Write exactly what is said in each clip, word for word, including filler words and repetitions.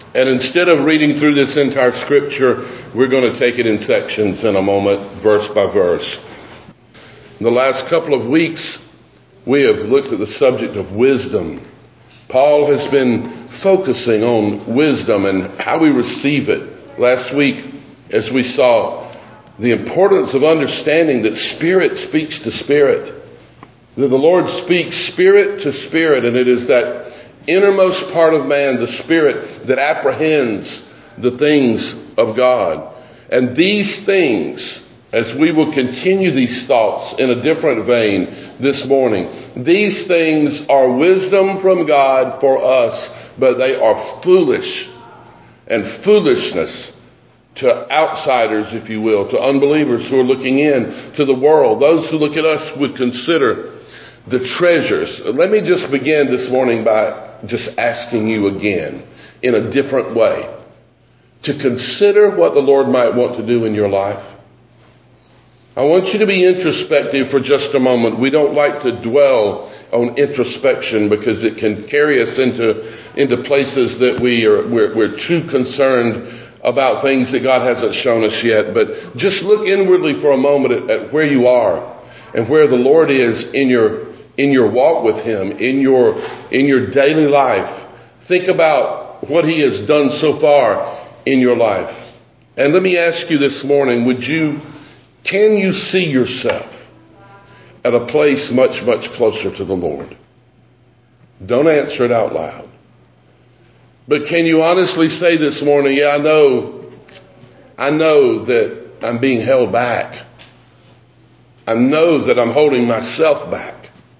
And instead of reading through this entire scripture, we're going to take it in sections in a moment, verse by verse. In the last couple of weeks, we have looked at the subject of wisdom. Paul has been focusing on wisdom and how we receive it. Last week, as we saw the importance of understanding that spirit speaks to spirit, that the Lord speaks spirit to spirit, and it is that innermost part of man, the spirit, that apprehends the things of God. And these things, as we will continue these thoughts in a different vein this morning, these things are wisdom from God for us, but they are foolish and foolishness to outsiders, if you will, to unbelievers who are looking in to the world. Those who look at us would consider the treasures. Let me just begin this morning by just asking you again in a different way to consider what the Lord might want to do in your life. I want you to be introspective for just a moment. We don't like to dwell on introspection because it can carry us into into places that we are we're, we're too concerned about things that God hasn't shown us yet. But just look inwardly for a moment at, at where you are and where the Lord is in your in your walk with Him, in your in your daily life. Think about what He has done so far in your life. And let me ask you this morning, would you Can you see yourself at a place much, much closer to the Lord? Don't answer it out loud. But can you honestly say this morning, yeah, I know, I know that I'm being held back. I know that I'm holding myself back.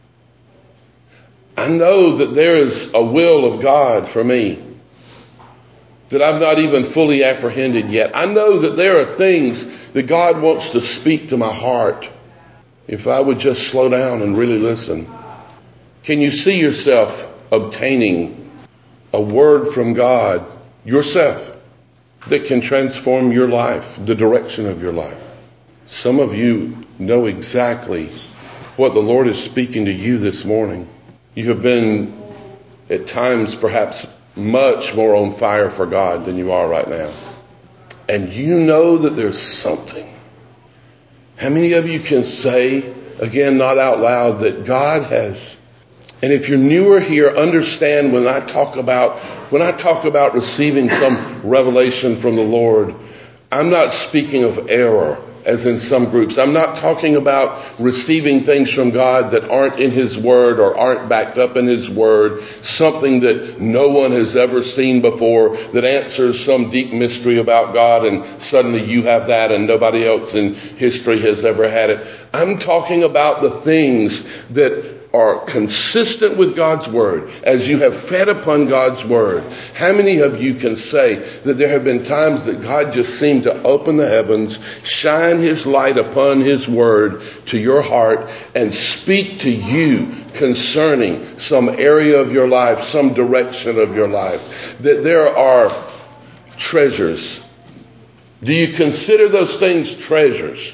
I know that there is a will of God for me that I've not even fully apprehended yet. I know that there are things that God wants to speak to my heart if I would just slow down and really listen. Can you see yourself obtaining a word from God yourself that can transform your life, the direction of your life? Some of you know exactly what the Lord is speaking to you this morning. You have been at times perhaps much more on fire for God than you are right now. And you know that there's something. How many of you can say, again, not out loud, that God has, and if you're newer here, understand when I talk about, when I talk about receiving some revelation from the Lord, I'm not speaking of error, as in some groups. I'm not talking about receiving things from God that aren't in His Word or aren't backed up in His Word, something that no one has ever seen before, that answers some deep mystery about God, and suddenly you have that and nobody else in history has ever had it. I'm talking about the things that are consistent with God's Word, as you have fed upon God's Word. How many of you can say that there have been times that God just seemed to open the heavens, shine His light upon His Word to your heart, and speak to you concerning some area of your life, some direction of your life, that there are treasures? Do you consider those things treasures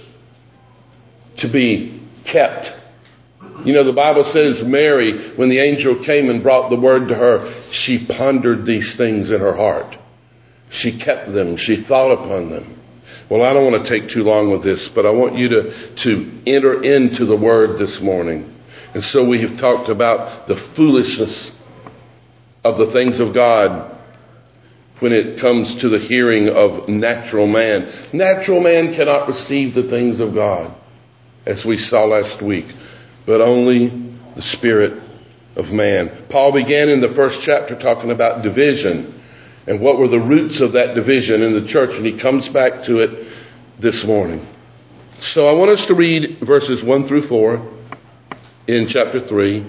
to be kept? You know, the Bible says Mary, when the angel came and brought the word to her, she pondered these things in her heart. She kept them. She thought upon them. Well, I don't want to take too long with this, but I want you to, to enter into the word this morning. And so we have talked about the foolishness of the things of God when it comes to the hearing of natural man. Natural man cannot receive the things of God, as we saw last week, but only the Spirit of man. Paul began in the first chapter talking about division and what were the roots of that division in the church, and he comes back to it this morning. So I want us to read verses one through four in chapter three.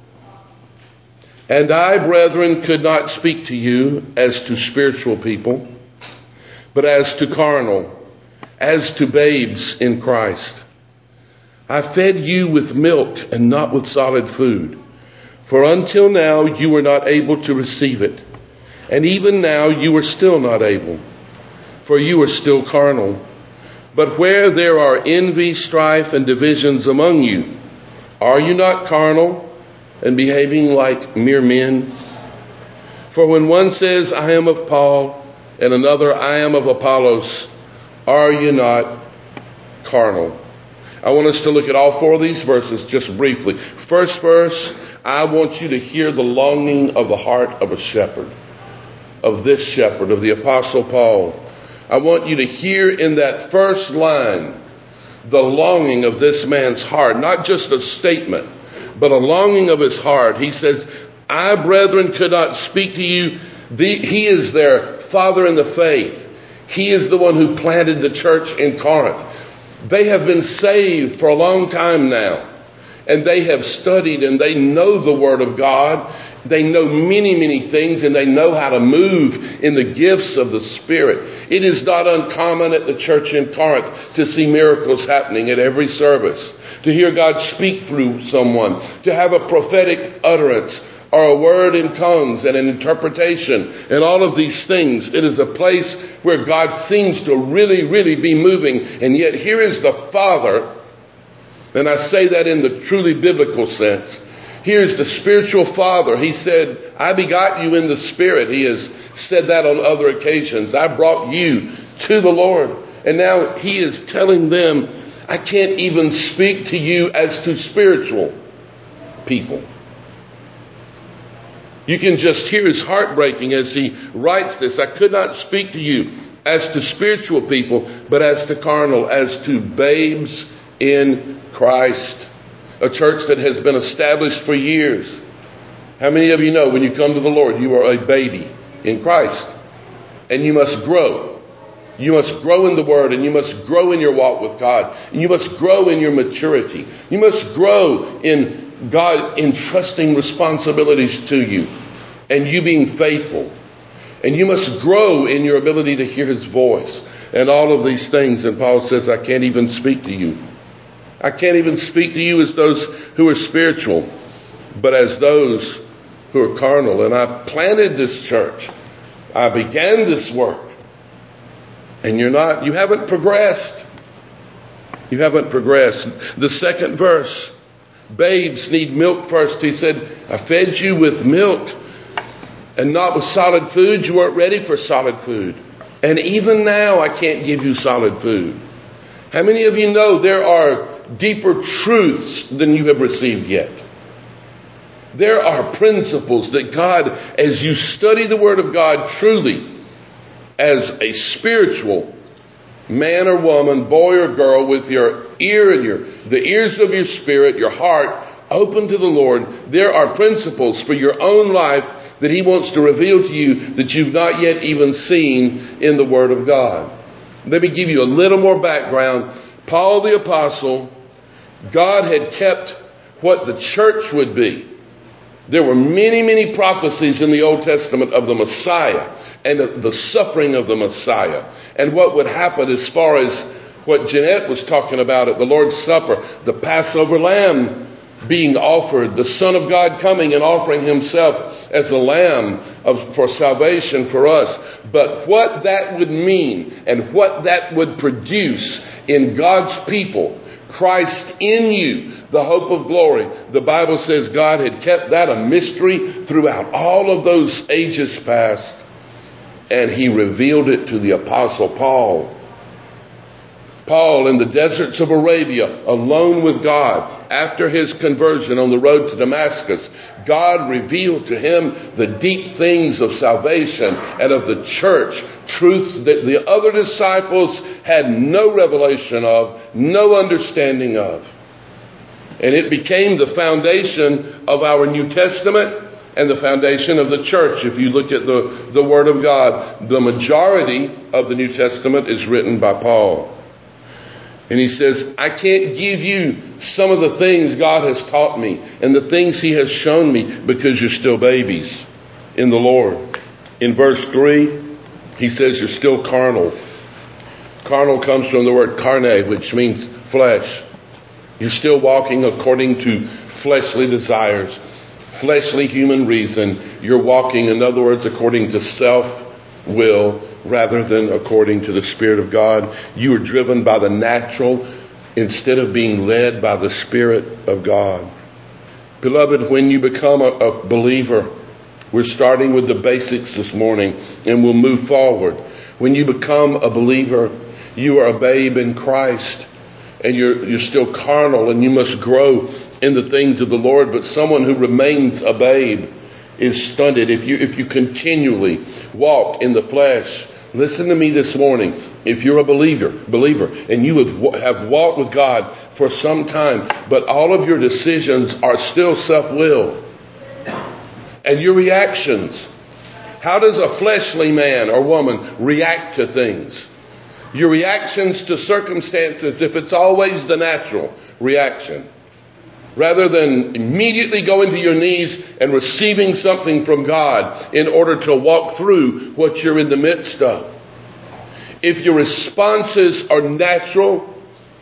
And I, brethren, could not speak to you as to spiritual people, but as to carnal, as to babes in Christ. I fed you with milk and not with solid food, for until now you were not able to receive it, and even now you are still not able, for you are still carnal. But where there are envy, strife, and divisions among you, are you not carnal and behaving like mere men? For when one says, I am of Paul, and another, I am of Apollos, are you not carnal? I want us to look at all four of these verses just briefly. First verse, I want you to hear the longing of the heart of a shepherd, of this shepherd, of the Apostle Paul. I want you to hear in that first line the longing of this man's heart, not just a statement, but a longing of his heart. He says, I, brethren, could not speak to you. The, he is their father in the faith. He is the one who planted the church in Corinth. They have been saved for a long time now, and they have studied and they know the Word of God. They know many, many things, and they know how to move in the gifts of the Spirit. It is not uncommon at the church in Corinth to see miracles happening at every service, to hear God speak through someone, to have a prophetic utterance or a word in tongues and an interpretation and all of these things. It is a place where God seems to really, really be moving. And yet here is the Father, and I say that in the truly biblical sense. Here's the spiritual Father. He said, I begot you in the Spirit. He has said that on other occasions. I brought you to the Lord. And now he is telling them, I can't even speak to you as to spiritual people. You can just hear his heart breaking as he writes this. I could not speak to you as to spiritual people, but as to carnal, as to babes in Christ. A church that has been established for years. How many of you know when you come to the Lord, you are a baby in Christ? And you must grow. You must grow in the Word, and you must grow in your walk with God. And you must grow in your maturity. You must grow in God entrusting responsibilities to you and you being faithful. And you must grow in your ability to hear his voice and all of these things. And Paul says, I can't even speak to you. I can't even speak to you as those who are spiritual, but as those who are carnal. And I planted this church. I began this work. And you're not, you haven't progressed. You haven't progressed. The second verse, babes need milk first. He said, I fed you with milk and not with solid food. You weren't ready for solid food. And even now I can't give you solid food. How many of you know there are deeper truths than you have received yet? There are principles that God, as you study the Word of God truly, as a spiritual man or woman, boy or girl, with your ear and your the ears of your spirit, your heart open to the Lord, there are principles for your own life that he wants to reveal to you that you've not yet even seen in the Word of God. Let me give you a little more background. Paul the Apostle, God had kept what the church would be. There were many, many prophecies in the Old Testament of the Messiah and the suffering of the Messiah and what would happen as far as what Jeanette was talking about at the Lord's Supper, the Passover lamb being offered, the Son of God coming and offering himself as a lamb of, for salvation for us. But what that would mean and what that would produce in God's people, Christ in you, the hope of glory. The Bible says God had kept that a mystery throughout all of those ages past, and he revealed it to the Apostle Paul. Paul in the deserts of Arabia, alone with God, after his conversion on the road to Damascus, God revealed to him the deep things of salvation and of the church, truths that the other disciples had no revelation of, no understanding of. And it became the foundation of our New Testament and the foundation of the church. If you look at the, the Word of God, the majority of the New Testament is written by Paul. And he says, I can't give you some of the things God has taught me and the things he has shown me because you're still babies in the Lord. In verse three, he says you're still carnal. Carnal comes from the word carne, which means flesh. You're still walking according to fleshly desires, fleshly human reason. You're walking, in other words, according to self-will rather than according to the Spirit of God. You are driven by the natural instead of being led by the Spirit of God. Beloved, when you become a, a believer, We're starting with the basics this morning, and we'll move forward. When you become a believer, you are a babe in Christ, and you're, you're still carnal, and you must grow in the things of the Lord. But someone who remains a babe is stunted. If you, if you continually walk in the flesh, listen to me this morning. If you're a believer, believer, and you have, have walked with God for some time, but all of your decisions are still self-willed, and your reactions, how does a fleshly man or woman react to things? Your reactions to circumstances, if it's always the natural reaction, rather than immediately going to your knees and receiving something from God in order to walk through what you're in the midst of. If your responses are natural,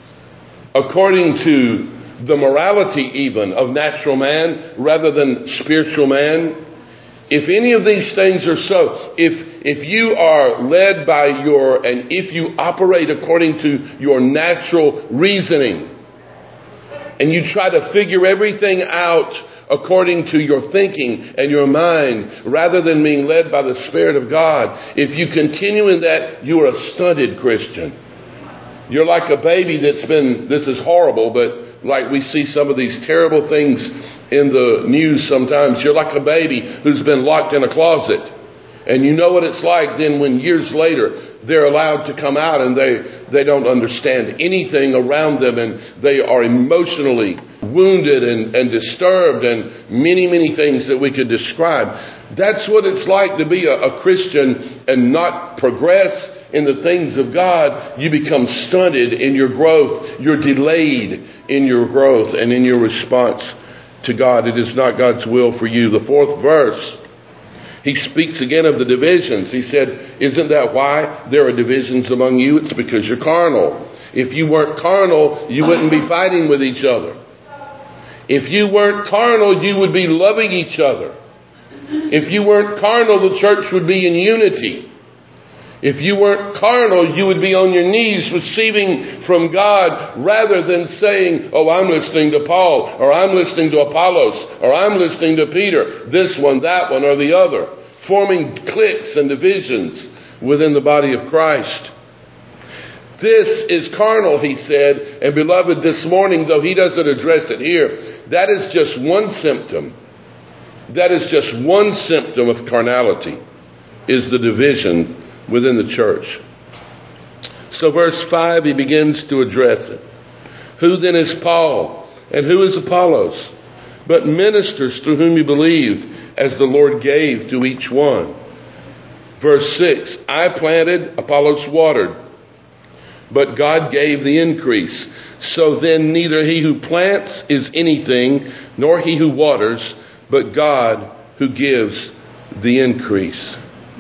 according to the morality even of natural man rather than spiritual man, if any of these things are so, if if you are led by your, and if you operate according to your natural reasoning, and you try to figure everything out according to your thinking and your mind, rather than being led by the Spirit of God, if you continue in that, you are a stunted Christian. You're like a baby that's been, this is horrible, but like we see some of these terrible things in the news sometimes. You're like a baby who's been locked in a closet. And you know what it's like then when years later they're allowed to come out and they, they don't understand anything around them, and they are emotionally wounded and, and disturbed, and many, many things that we could describe. That's what it's like to be a, a Christian and not progress in the things of God. You become stunted in your growth. You're delayed in your growth and in your response to God. It is not God's will for you. The fourth verse, he speaks again of the divisions. He said, isn't that why there are divisions among you? It's because you're carnal. If you weren't carnal, you wouldn't be fighting with each other. If you weren't carnal, you would be loving each other. If you weren't carnal, the church would be in unity. If you weren't carnal, you would be on your knees receiving from God, rather than saying, oh, I'm listening to Paul, or I'm listening to Apollos, or I'm listening to Peter, this one, that one, or the other, forming cliques and divisions within the body of Christ. This is carnal, he said. And beloved, this morning, though he doesn't address it here, that is just one symptom. That is just one symptom of carnality, is the division within the church. So verse five, he begins to address it. Who then is Paul, and who is Apollos, but ministers through whom you believe, as the Lord gave to each one? Verse six, I planted, Apollos watered, but God gave the increase. So then neither he who plants is anything, nor he who waters, but God who gives the increase.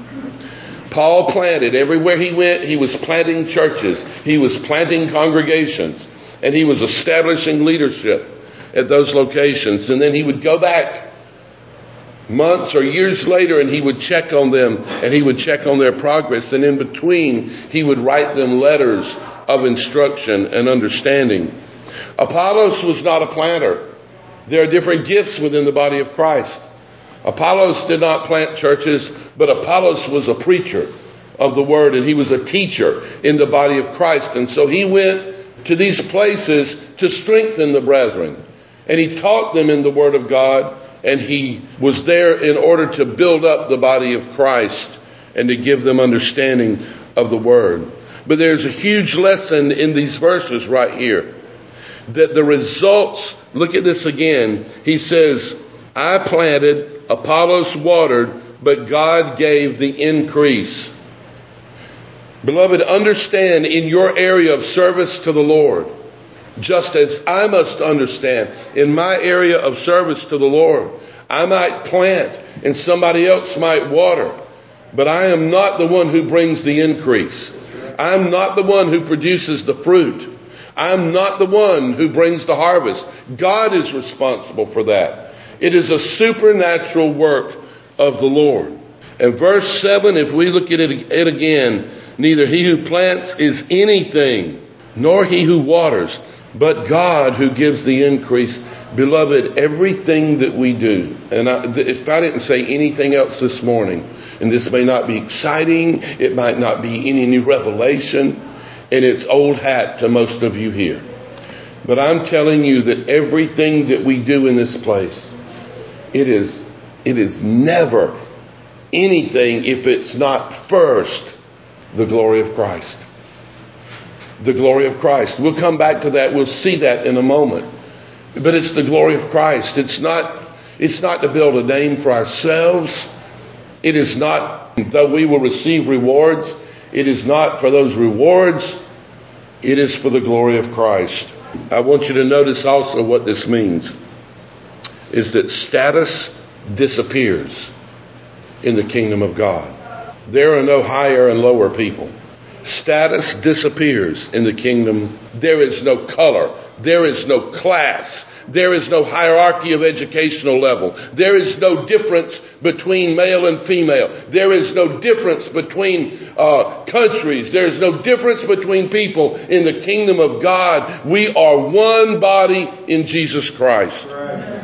Paul planted. Everywhere he went, he was planting churches. He was planting congregations. And he was establishing leadership at those locations. And then he would go back months or years later, and he would check on them, and he would check on their progress. And in between, he would write them letters of instruction and understanding. Apollos was not a planter. There are different gifts within the body of Christ. Apollos did not plant churches, but Apollos was a preacher of the word, and he was a teacher in the body of Christ. And so he went to these places to strengthen the brethren, and he taught them in the word of God, and he was there in order to build up the body of Christ and to give them understanding of the word. But there's a huge lesson in these verses right here, that the results, look at this again. He says, I planted, Apollos watered, but God gave the increase. Beloved, understand in your area of service to the Lord, just as I must understand in my area of service to the Lord, I might plant and somebody else might water, but I am not the one who brings the increase. I'm not the one who produces the fruit. I'm not the one who brings the harvest. God is responsible for that. It is a supernatural work of the Lord. And verse seven, if we look at it, it again, neither he who plants is anything, nor he who waters, but God who gives the increase. Beloved, everything that we do, and I, if I didn't say anything else this morning, and this may not be exciting, it might not be any new revelation, and it's old hat to most of you here. But I'm telling you that everything that we do in this place, it is, it is never anything if it's not first the glory of Christ. The glory of Christ. We'll come back to that. We'll see that in a moment. But it's the glory of Christ. It's not, it's not to build a name for ourselves. It is not, though we will receive rewards, it is not for those rewards. It is for the glory of Christ. I want you to notice also what this means is that status disappears in the kingdom of God. There are no higher and lower people. Status disappears in the kingdom. There is no color. There is no class. There is no hierarchy of educational level. There is no difference between male and female. There is no difference between uh, countries. There is no difference between people in the kingdom of God. We are one body in Jesus Christ. Right.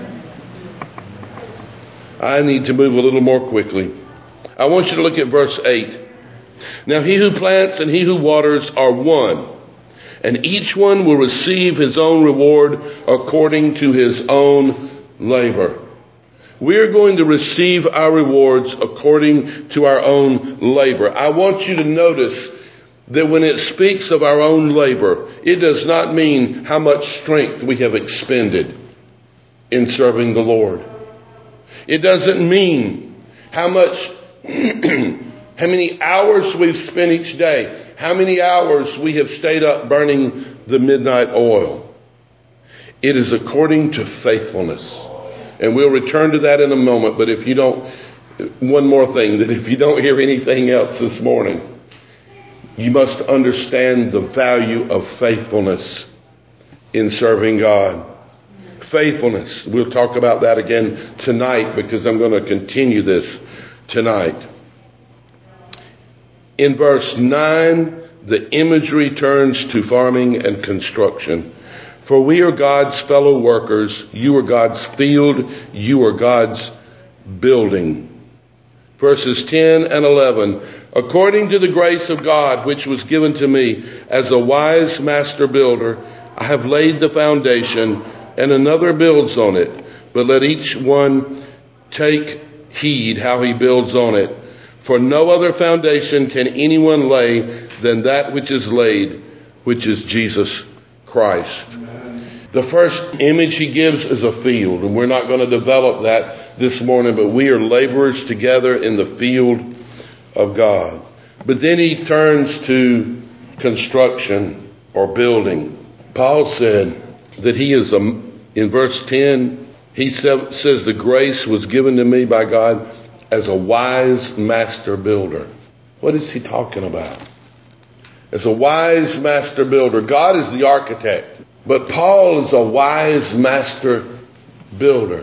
I need to move a little more quickly. I want you to look at verse eight. Now he who plants and he who waters are one, and each one will receive his own reward according to his own labor. We are going to receive our rewards according to our own labor. I want you to notice that when it speaks of our own labor, it does not mean how much strength we have expended in serving the Lord. It doesn't mean how much how many hours we've spent each day, how many hours we have stayed up burning the midnight oil. It is according to faithfulness. And we'll return to that in a moment. But if you don't, one more thing, that if you don't hear anything else this morning, you must understand the value of faithfulness in serving God. Faithfulness. We'll talk about that again tonight because I'm going to continue this tonight. In verse nine, the imagery turns to farming and construction. For we are God's fellow workers. You are God's field. You are God's building. Verses ten and eleven. According to the grace of God, which was given to me as a wise master builder, I have laid the foundation, and another builds on it. But let each one take heed how he builds on it. For no other foundation can anyone lay than that which is laid, which is Jesus Christ. Amen. The first image he gives is a field, and we're not going to develop that this morning, but we are laborers together in the field of God. But then he turns to construction or building. Paul said that he is, a, in verse ten, he says the grace was given to me by God as a wise master builder. What is he talking about? As a wise master builder. God is the architect, but Paul is a wise master builder.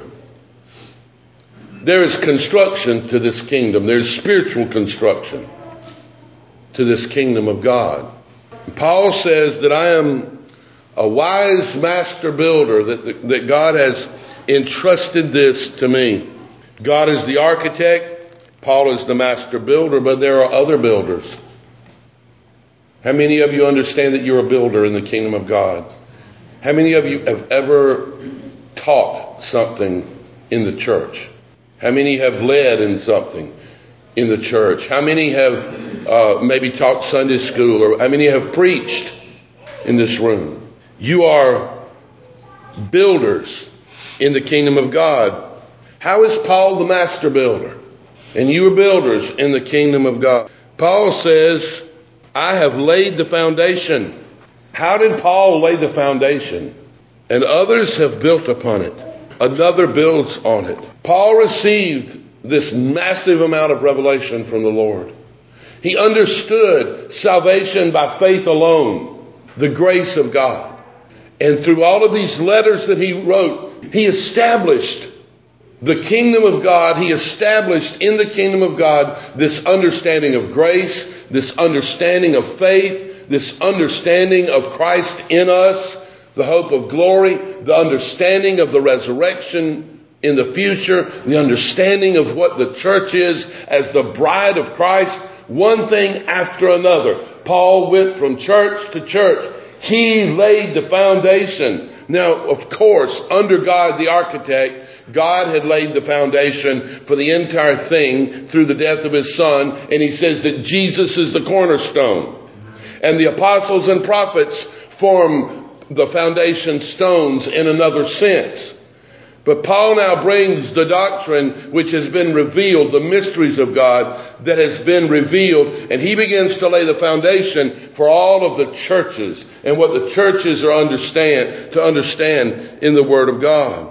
There is construction to this kingdom. There's spiritual construction to this kingdom of God. Paul says that I am a wise master builder, that, that God has entrusted this to me. God is the architect, Paul is the master builder, but there are other builders. How many of you understand that you're a builder in the kingdom of God? How many of you have ever taught something in the church? How many have led in something in the church? How many have uh, maybe taught Sunday school? Or how many have preached in this room? You are builders in the kingdom of God. How is Paul the master builder? And you are builders in the kingdom of God. Paul says, I have laid the foundation. How did Paul lay the foundation? And others have built upon it. Another builds on it. Paul received this massive amount of revelation from the Lord. He understood salvation by faith alone, the grace of God. And through all of these letters that he wrote, he established the kingdom of God. He established in the kingdom of God this understanding of grace, this understanding of faith, this understanding of Christ in us, the hope of glory, the understanding of the resurrection in the future, the understanding of what the church is as the bride of Christ, one thing after another. Paul went from church to church. He laid the foundation. Now, of course, under God the architect, God had laid the foundation for the entire thing through the death of his son, and he says that Jesus is the cornerstone. And the apostles and prophets form the foundation stones in another sense. But Paul now brings the doctrine which has been revealed, the mysteries of God that has been revealed, and he begins to lay the foundation for all of the churches and what the churches are understand to understand in the Word of God.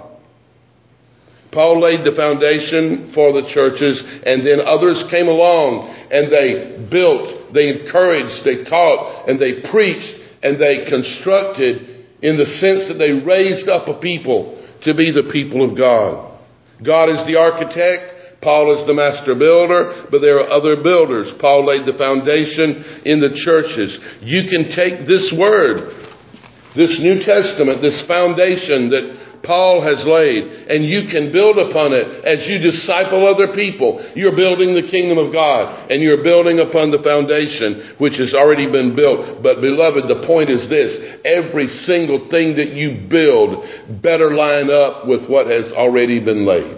Paul laid the foundation for the churches, and then others came along and they built, they encouraged, they taught, and they preached, and they constructed in the sense that they raised up a people to be the people of God. God is the architect. Paul is the master builder, but there are other builders. Paul laid the foundation in the churches. You can take this word, this New Testament, this foundation that Paul has laid, and you can build upon it as you disciple other people. You're building the kingdom of God, and you're building upon the foundation which has already been built. But beloved, the point is this: every single thing that you build better line up with what has already been laid.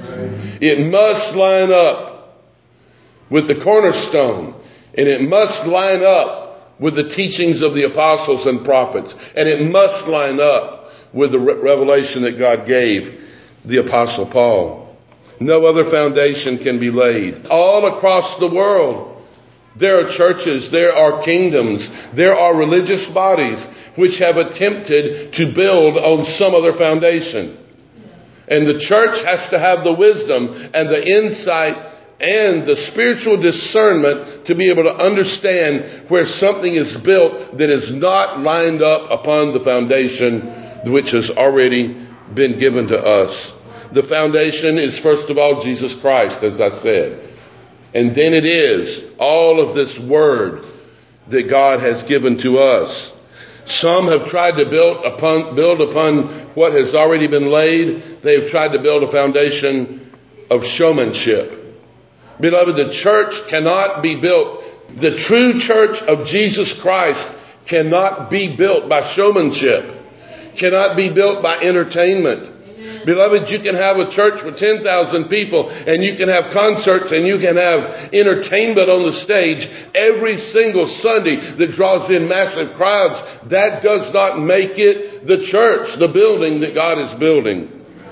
It must line up with the cornerstone, and it must line up with the teachings of the apostles and prophets, and it must line up with the re- revelation that God gave the Apostle Paul. No other foundation can be laid. All across the world, there are churches, there are kingdoms, there are religious bodies which have attempted to build on some other foundation. And the church has to have the wisdom and the insight and the spiritual discernment to be able to understand where something is built that is not lined up upon the foundation which has already been given to us. The foundation is, first of all, Jesus Christ, as I said. And then it is all of this word that God has given to us. Some have tried to build upon, build upon what has already been laid. They have tried to build a foundation of showmanship. Beloved, the church cannot be built. The true church of Jesus Christ cannot be built by showmanship. Cannot be built by entertainment. Amen. Beloved, you can have a church with ten thousand people, and you can have concerts, and you can have entertainment on the stage every single Sunday that draws in massive crowds. That does not make it the church, the building that God is building.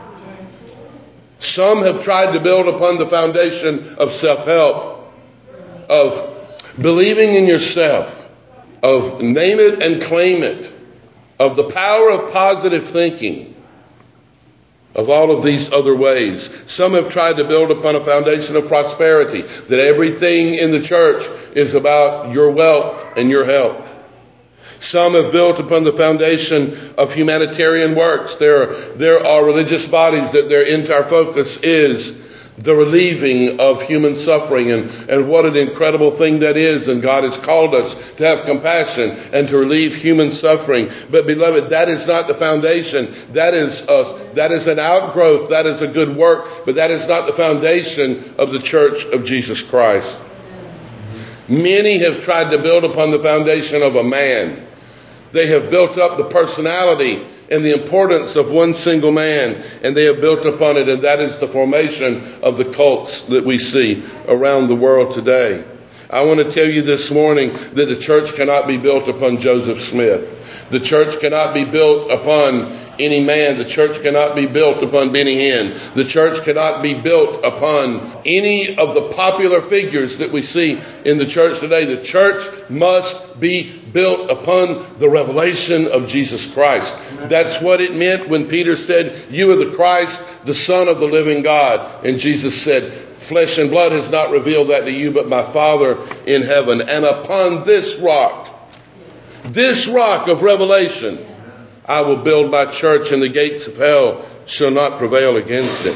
Some have tried to build upon the foundation of self-help, of believing in yourself, of name it and claim it, of the power of positive thinking, of all of these other ways. Some have tried to build upon a foundation of prosperity, that everything in the church is about your wealth and your health. Some have built upon the foundation of humanitarian works. There are, there are religious bodies that their entire focus is the relieving of human suffering, and, and what an incredible thing that is. And God has called us to have compassion and to relieve human suffering. But beloved, that is not the foundation. That is a, that is an outgrowth. That is a good work. But that is not the foundation of the church of Jesus Christ. Many have tried to build upon the foundation of a man. They have built up the personality and the importance of one single man, and they have built upon it, and that is the formation of the cults that we see around the world today. I want to tell you this morning that the church cannot be built upon Joseph Smith. The church cannot be built upon any man. The church cannot be built upon Benny Hinn. The church cannot be built upon any of the popular figures that we see in the church today. The church must be built upon the revelation of Jesus Christ. That's what it meant when Peter said, "You are the Christ, the Son of the living God." And Jesus said, "Flesh and blood has not revealed that to you, but my Father in heaven. And upon this rock, this rock of revelation, I will build my church, and the gates of hell shall not prevail against it."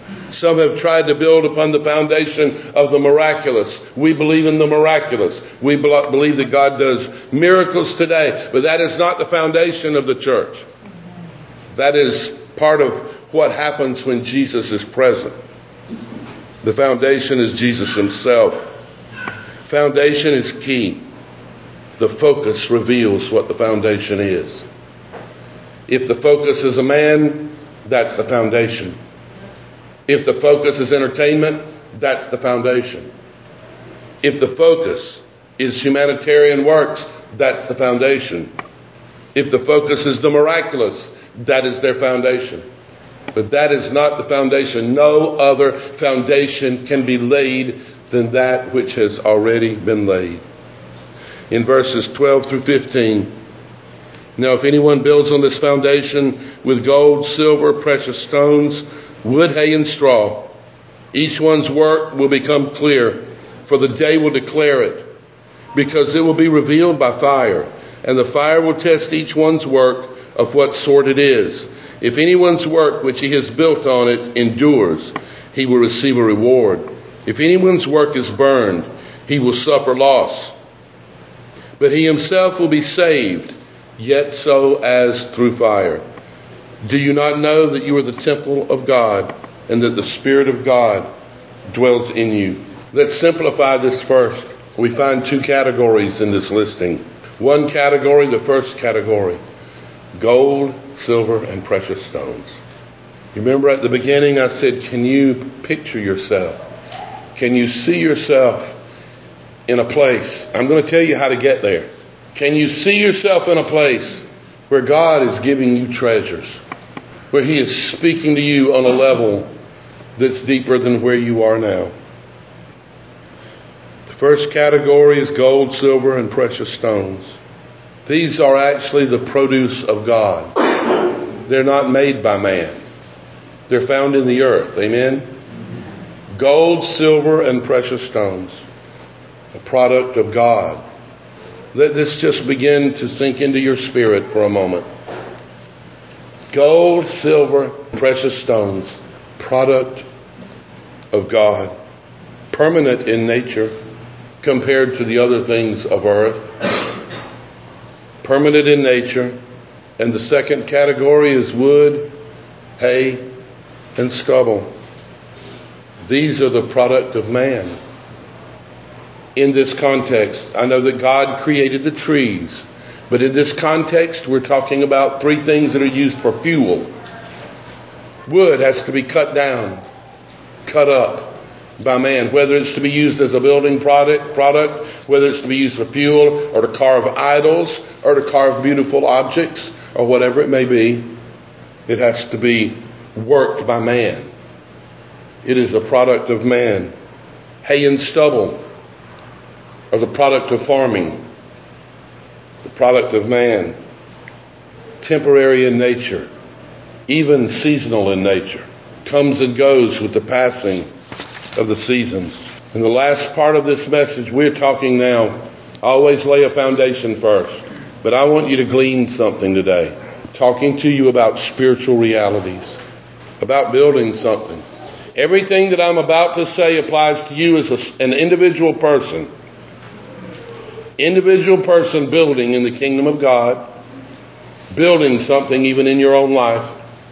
Some have tried to build upon the foundation of the miraculous. We believe in the miraculous. We believe that God does miracles today, but that is not the foundation of the church. That is part of what happens when Jesus is present. The foundation is Jesus himself. Foundation is key. The focus reveals what the foundation is. If the focus is a man, that's the foundation. If the focus is entertainment, that's the foundation. If the focus is humanitarian works, that's the foundation. If the focus is the miraculous, that is their foundation. But that is not the foundation. No other foundation can be laid than that which has already been laid. In verses twelve through fifteen, now if anyone builds on this foundation with gold, silver, precious stones, wood, hay, and straw, each one's work will become clear, for the day will declare it, because it will be revealed by fire, and the fire will test each one's work of what sort it is. If anyone's work which he has built on it endures, he will receive a reward. If anyone's work is burned, he will suffer loss. But he himself will be saved, yet so as through fire. Do you not know that you are the temple of God, and that the Spirit of God dwells in you? Let's simplify this first. We find two categories in this listing. One category, the first category, gold, silver, and precious stones. You remember at the beginning I said, can you picture yourself? Can you see yourself in a place? I'm going to tell you how to get there. Can you see yourself in a place where God is giving you treasures, where he is speaking to you on a level that's deeper than where you are now? The first category is gold, silver, and precious stones. These are actually the produce of God. They're not made by man. They're found in the earth. Amen? Gold, silver, and precious stones. A product of God. Let this just begin to sink into your spirit for a moment. Gold, silver, precious stones. Product of God. Permanent in nature compared to the other things of earth. Permanent in nature. And the second category is wood, hay, and stubble. These are the product of man. In this context, I know that God created the trees, but in this context, we're talking about three things that are used for fuel. Wood has to be cut down, cut up by man, whether it's to be used as a building product, product, whether it's to be used for fuel, or to carve idols, or to carve beautiful objects, or whatever it may be. It has to be worked by man. It is a product of man. Hay and stubble are the product of farming, the product of man. Temporary in nature, even seasonal in nature, comes and goes with the passing of the seasons. In the last part of this message, we're talking now, I always lay a foundation first, but I want you to glean something today. Talking to you about spiritual realities, about building something. Everything that I'm about to say applies to you as a, an individual person. Individual person building in the kingdom of God, building something even in your own life,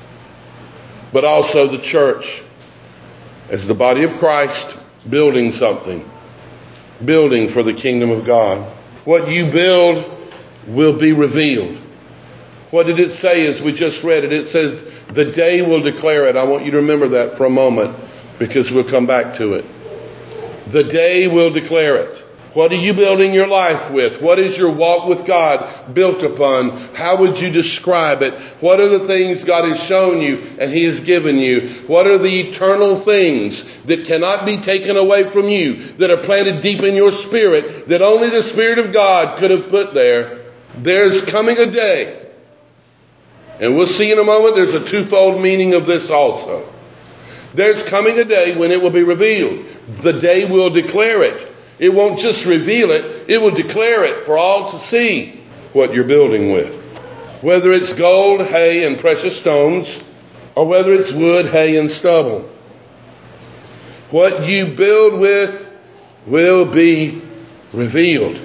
but also the church as the body of Christ building something, building for the kingdom of God. What you build will be revealed. What did it say as we just read it? It says, the day will declare it. I want you to remember that for a moment because we'll come back to it. The day will declare it. What are you building your life with? What is your walk with God built upon? How would you describe it? What are the things God has shown you and he has given you? What are the eternal things that cannot be taken away from you, that are planted deep in your spirit, that only the Spirit of God could have put there? There's coming a day. And we'll see in a moment there's a twofold meaning of this also. There's coming a day when it will be revealed. The day will declare it. It won't just reveal it, it will declare it for all to see what you're building with. Whether it's gold, hay, and precious stones, or whether it's wood, hay, and stubble. What you build with will be revealed.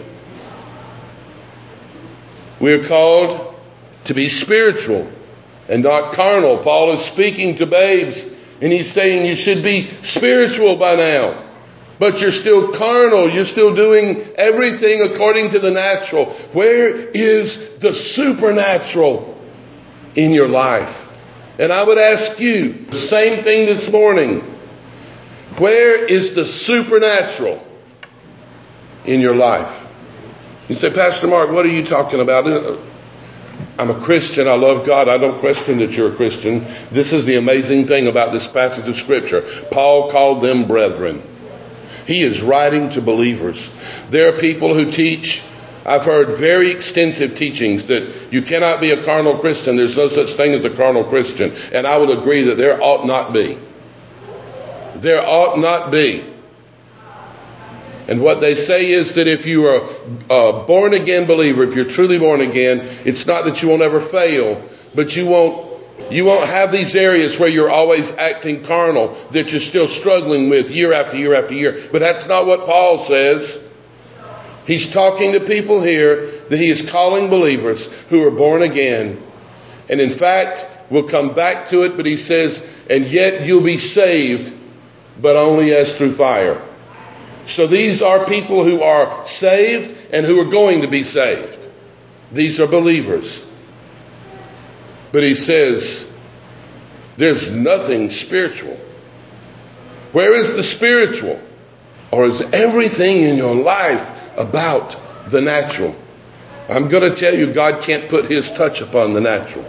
We're called to be spiritual and not carnal. Paul is speaking to babes, and he's saying you should be spiritual by now. But you're still carnal. You're still doing everything according to the natural. Where is the supernatural in your life? And I would ask you the same thing this morning. Where is the supernatural in your life? You say, Pastor Mark, what are you talking about? I'm a Christian. I love God. I don't question that you're a Christian. This is the amazing thing about this passage of Scripture. Paul called them brethren. He is writing to believers. There are people who teach, I've heard very extensive teachings that you cannot be a carnal Christian. There's no such thing as a carnal Christian. And I will agree that there ought not be. There ought not be. And what they say is that if you are a born again believer, if you're truly born again, it's not that you won't ever fail, but you won't You won't have these areas where you're always acting carnal that you're still struggling with year after year after year. But that's not what Paul says. He's talking to people here that he is calling believers who are born again. And in fact, we'll come back to it, but he says, and yet you'll be saved, but only as through fire. So these are people who are saved and who are going to be saved. These are believers. But he says, there's nothing spiritual. Where is the spiritual? Or is everything in your life about the natural? I'm going to tell you, God can't put his touch upon the natural.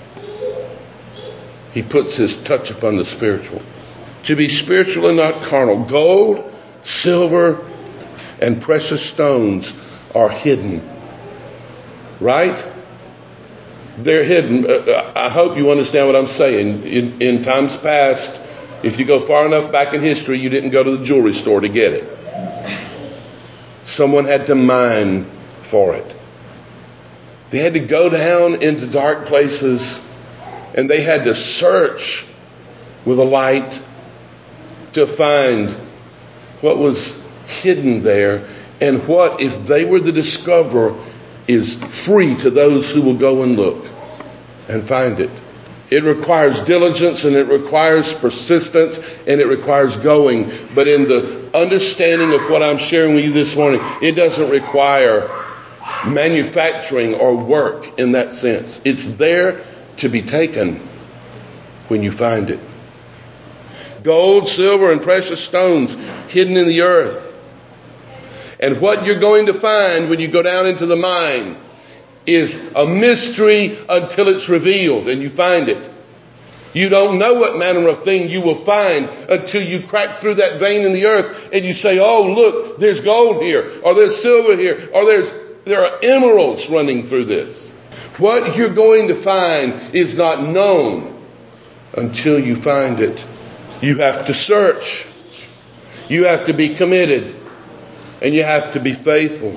He puts his touch upon the spiritual. To be spiritual and not carnal. Gold, silver, and precious stones are hidden. Right? They're hidden. Uh, I hope you understand what I'm saying. In, in times past, if you go far enough back in history, you didn't go to the jewelry store to get it. Someone had to mine for it. They had to go down into dark places, and they had to search with a light to find what was hidden there, and what, if they were the discoverer, is free to those who will go and look and find it. It requires diligence, and it requires persistence, and it requires going. But in the understanding of what I'm sharing with you this morning, it doesn't require manufacturing or work in that sense. It's there to be taken when you find it. Gold, silver, and precious stones hidden in the earth. And what you're going to find when you go down into the mine is a mystery until it's revealed and you find it. You don't know what manner of thing you will find until you crack through that vein in the earth and you say, oh, look, there's gold here, or there's silver here, or there's there are emeralds running through this. What you're going to find is not known until you find it. You have to search. You have to be committed. And you have to be faithful.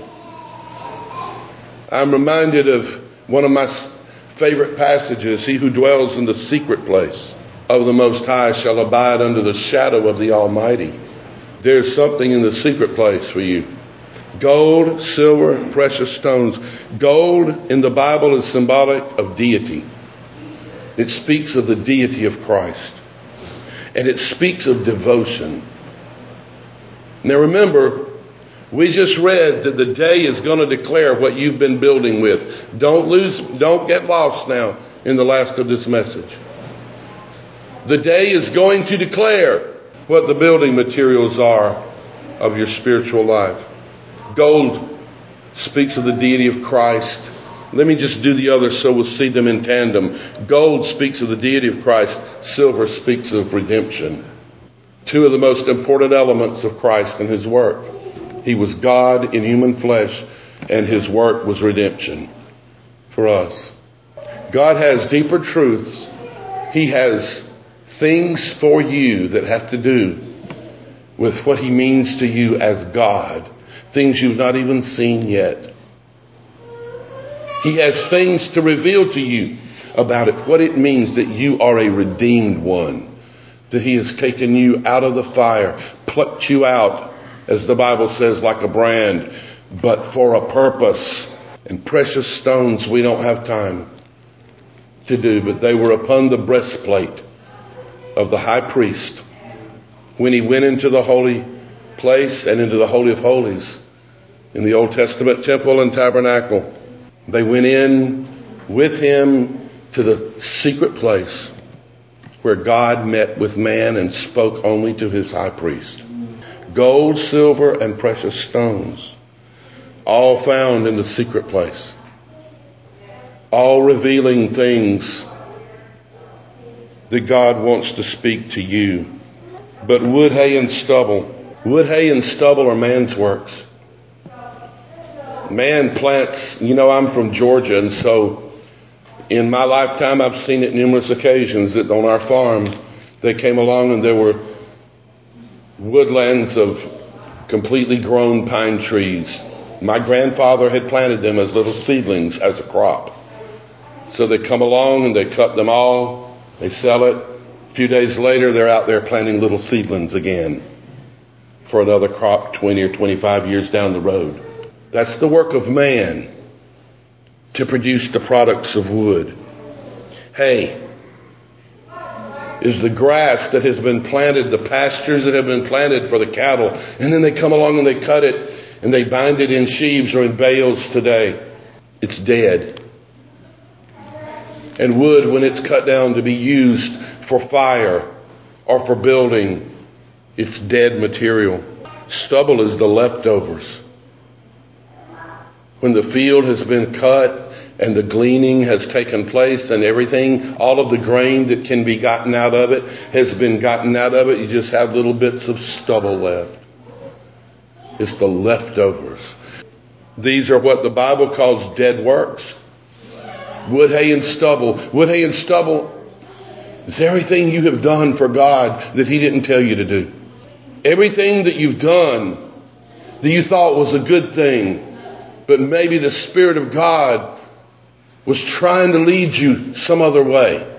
I'm reminded of one of my favorite passages. He who dwells in the secret place of the Most High shall abide under the shadow of the Almighty. There's something in the secret place for you. Gold, silver, precious stones. Gold in the Bible is symbolic of deity. It speaks of the deity of Christ. And it speaks of devotion. Now remember, we just read that the day is going to declare what you've been building with. Don't lose, don't get lost now in the last of this message. The day is going to declare what the building materials are of your spiritual life. Gold speaks of the deity of Christ. Let me just do the other so we'll see them in tandem. Gold speaks of the deity of Christ. Silver speaks of redemption. Two of the most important elements of Christ and his work. He was God in human flesh, and his work was redemption for us. God has deeper truths. He has things for you that have to do with what he means to you as God. Things you've not even seen yet. He has things to reveal to you about it. What it means that you are a redeemed one. That he has taken you out of the fire. plucked you out, as the Bible says, like a brand, but for a purpose. And precious stones we don't have time to do, but they were upon the breastplate of the high priest when he went into the holy place and into the Holy of Holies in the Old Testament temple and tabernacle. They went in with him to the secret place where God met with man and spoke only to his high priest. Gold, silver, and precious stones, all found in the secret place, all revealing things that God wants to speak to you. But wood, hay, and stubble. Wood, hay, and stubble are man's works. Man plants, you know, I'm from Georgia, and so in my lifetime I've seen it numerous occasions that on our farm they came along and there were woodlands of completely grown pine trees. My grandfather had planted them as little seedlings as a crop. So they come along and they cut them all, they sell it. A few days later they're out there planting little seedlings again for another crop twenty or twenty-five years down the road. That's the work of man to produce the products of wood. Hay is the grass that has been planted, the pastures that have been planted for the cattle. And then they come along and they cut it and they bind it in sheaves or in bales today. It's dead. And wood, when it's cut down to be used for fire or for building, it's dead material. Stubble is the leftovers. When the field has been cut and the gleaning has taken place and everything, all of the grain that can be gotten out of it has been gotten out of it, you just have little bits of stubble left. It's the leftovers. These are what the Bible calls dead works. Wood, hay, and stubble. Wood, hay, and stubble is everything you have done for God that he didn't tell you to do. Everything that you've done that you thought was a good thing, but maybe the Spirit of God was trying to lead you some other way.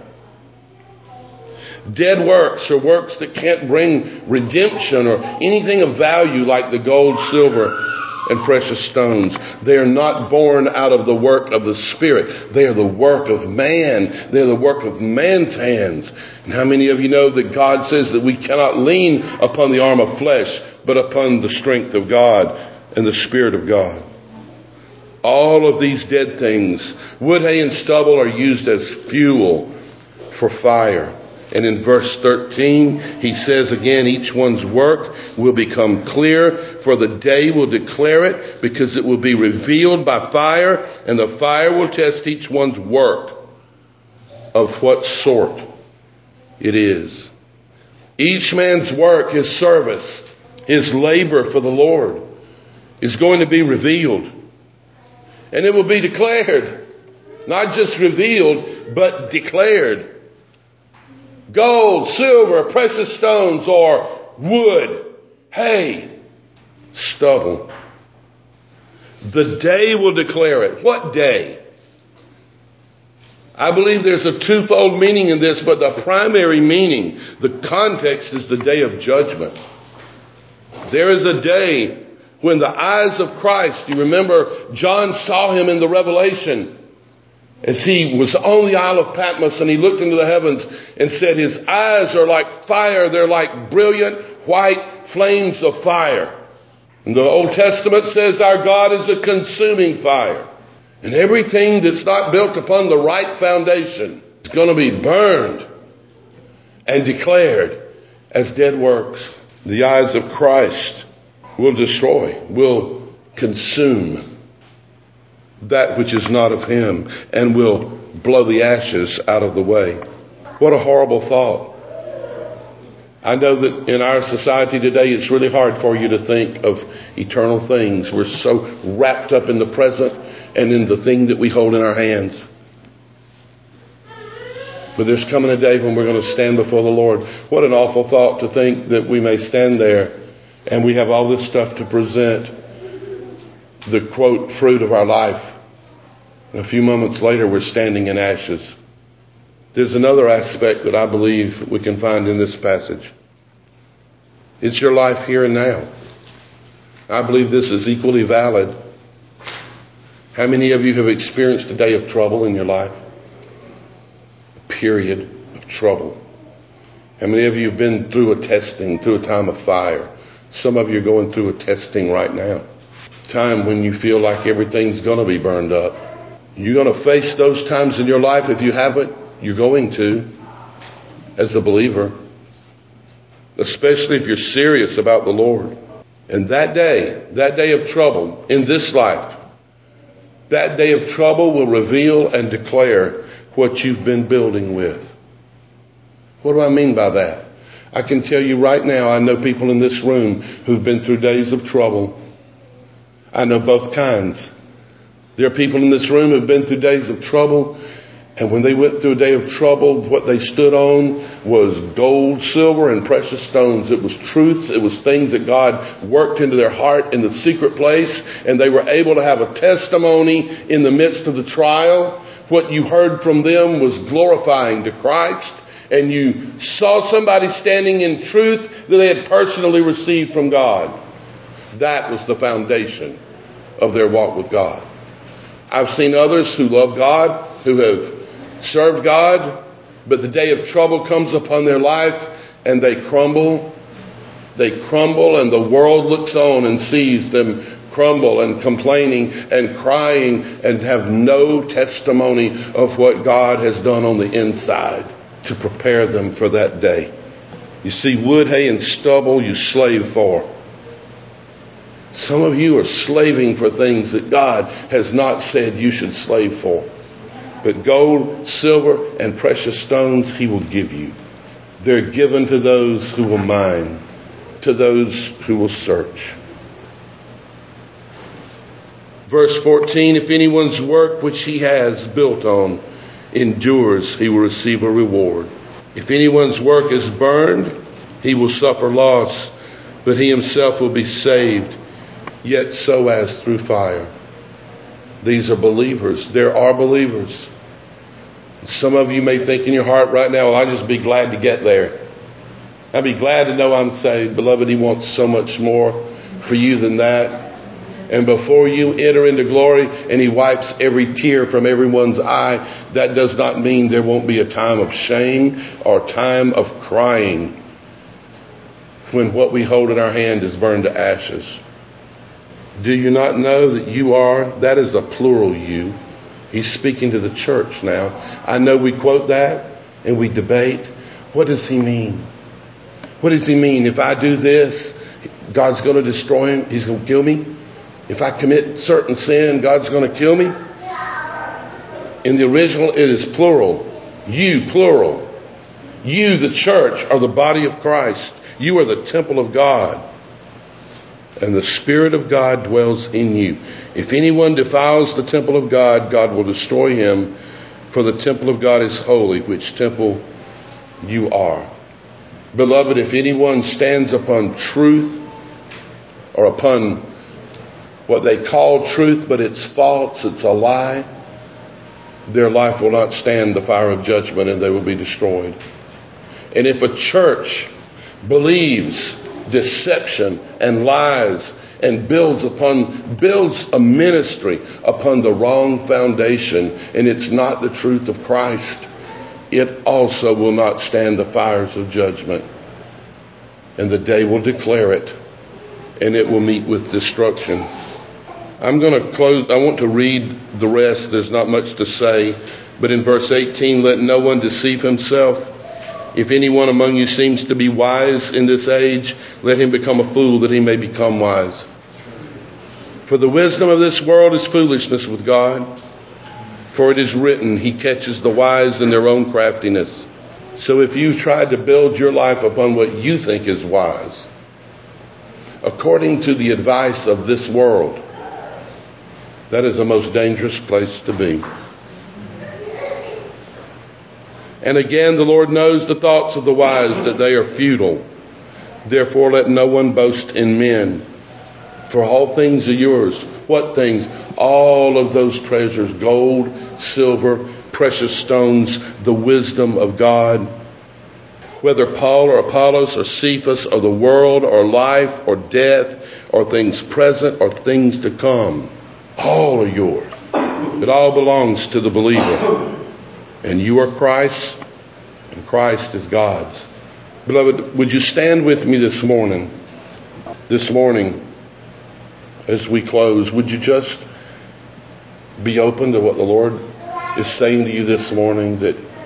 Dead works are works that can't bring redemption or anything of value like the gold, silver, and precious stones. They are not born out of the work of the Spirit. They are the work of man. They are the work of man's hands. And how many of you know that God says that we cannot lean upon the arm of flesh, but upon the strength of God and the Spirit of God? All of these dead things, wood, hay, and stubble, are used as fuel for fire. And in verse thirteen, he says again, each one's work will become clear, for the day will declare it, because it will be revealed by fire, and the fire will test each one's work of what sort it is. Each man's work, his service, his labor for the Lord is going to be revealed. And it will be declared. Not just revealed, but declared. Gold, silver, precious stones, or wood, hay, stubble. The day will declare it. What day? I believe there's a twofold meaning in this, but the primary meaning, the context, is the day of judgment. There is a day when the eyes of Christ, you remember John saw him in the Revelation as he was on the Isle of Patmos, and he looked into the heavens and said his eyes are like fire. They're like brilliant white flames of fire. And the Old Testament says our God is a consuming fire. And everything that's not built upon the right foundation is going to be burned and declared as dead works. The eyes of Christ will destroy, will consume that which is not of him, and will blow the ashes out of the way. What a horrible thought. I know that in our society today it's really hard for you to think of eternal things. We're so wrapped up in the present and in the thing that we hold in our hands. But there's coming a day when we're going to stand before the Lord. What an awful thought to think that we may stand there and we have all this stuff to present, the quote, fruit of our life. And a few moments later, we're standing in ashes. There's another aspect that I believe we can find in this passage. It's your life here and now. I believe this is equally valid. How many of you have experienced a day of trouble in your life? A period of trouble. How many of you have been through a testing, through a time of fire? Some of you are going through a testing right now. Time when you feel like everything's going to be burned up. You're going to face those times in your life. If you haven't, you're going to, as a believer. Especially if you're serious about the Lord. And that day, that day of trouble in this life, that day of trouble will reveal and declare what you've been building with. What do I mean by that? I can tell you right now, I know people in this room who've been through days of trouble. I know both kinds. There are people in this room who've been through days of trouble, and when they went through a day of trouble, what they stood on was gold, silver, and precious stones. It was truths. It was things that God worked into their heart in the secret place, and they were able to have a testimony in the midst of the trial. What you heard from them was glorifying to Christ, and you saw somebody standing in truth that they had personally received from God. That was the foundation of their walk with God. I've seen others who love God, who have served God, but the day of trouble comes upon their life and they crumble. They crumble, and the world looks on and sees them crumble and complaining and crying and have no testimony of what God has done on the inside to prepare them for that day. You see, wood, hay, and stubble you slave for. Some of you are slaving for things that God has not said you should slave for. But gold, silver, and precious stones He will give you. They're given to those who will mine, to those who will search. Verse fourteen, if anyone's work which he has built on endures, he will receive a reward. If anyone's work is burned, he will suffer loss, but he himself will be saved, yet so as through fire. These are believers. There are believers. Some of you may think in your heart right now, well, I'll just be glad to get there. I'll be glad to know I'm saved. Beloved, He wants so much more for you than that. And before you enter into glory and He wipes every tear from everyone's eye, that does not mean there won't be a time of shame or time of crying when what we hold in our hand is burned to ashes. Do you not know that you are, that is a plural you. He's speaking to the church now. I know we quote that and we debate. What does He mean? What does He mean? If I do this, God's going to destroy him. He's going to kill me. If I commit certain sin, God's going to kill me. In the original, it is plural. You, plural. You, the church, are the body of Christ. You are the temple of God. And the Spirit of God dwells in you. If anyone defiles the temple of God, God will destroy him. For the temple of God is holy, which temple you are. Beloved, if anyone stands upon truth, or upon what they call truth, but it's false, it's a lie, their life will not stand the fire of judgment, and they will be destroyed. And if a church believes deception and lies and builds upon builds a ministry upon the wrong foundation, and it's not the truth of Christ, it also will not stand the fires of judgment. And the day will declare it, and it will meet with destruction. I'm going to close. I want to read the rest. There's not much to say, but in verse eighteen, let no one deceive himself. If anyone among you seems to be wise in this age, let him become a fool that he may become wise. For the wisdom of this world is foolishness with God. For it is written, He catches the wise in their own craftiness. So if you tried to build your life upon what you think is wise, according to the advice of this world, that is the most dangerous place to be. And again, the Lord knows the thoughts of the wise, that they are futile. Therefore, let no one boast in men. For all things are yours. What things? All of those treasures, gold, silver, precious stones, the wisdom of God. whether Paul or Apollos or Cephas or the world or life or death or things present or things to come, all are yours. It all belongs to the believer. And you are Christ's, and Christ is God's. Beloved, would you stand with me this morning? This morning, as we close, would you just be open to what the Lord is saying to you this morning, that